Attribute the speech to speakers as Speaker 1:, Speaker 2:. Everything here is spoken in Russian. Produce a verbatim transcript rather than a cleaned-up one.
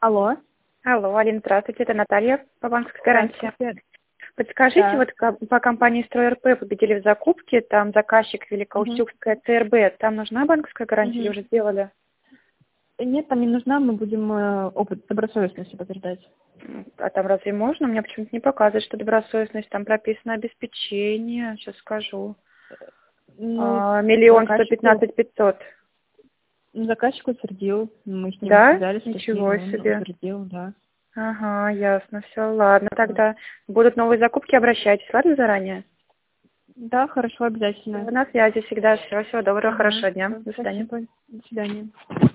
Speaker 1: Алло.
Speaker 2: Алло, Алина, здравствуйте, это Наталья по банковской гарантии.
Speaker 1: Здравствуйте.
Speaker 2: Подскажите,
Speaker 1: Да.
Speaker 2: вот ка- по компании «СтройРП» победили в закупке, там заказчик Великоустюгская ЦРБ, там нужна банковская гарантия или
Speaker 1: Мгм.
Speaker 2: уже сделали?
Speaker 1: Нет, там не нужна, мы будем э, опыт добросовестности подтверждать.
Speaker 2: М, А там разве можно? У меня почему-то не показывает, что добросовестность, там прописано обеспечение, сейчас скажу.
Speaker 1: Ну,
Speaker 2: А, Миллион сто
Speaker 1: заказчику,
Speaker 2: пятнадцать пятьсот.
Speaker 1: заказчик утвердил, мы с ним
Speaker 2: Да?
Speaker 1: связались, уточнили,
Speaker 2: Ничего
Speaker 1: он
Speaker 2: себе.
Speaker 1: утвердил, да.
Speaker 2: Ага, ясно, все, ладно,
Speaker 1: Да,
Speaker 2: тогда будут новые закупки, обращайтесь, ладно, заранее?
Speaker 1: Да, хорошо, обязательно.
Speaker 2: На связи всегда, все, всего доброго,
Speaker 1: Ага,
Speaker 2: хорошего дня,
Speaker 1: всё,
Speaker 2: до свидания.
Speaker 1: спасибо, до свидания.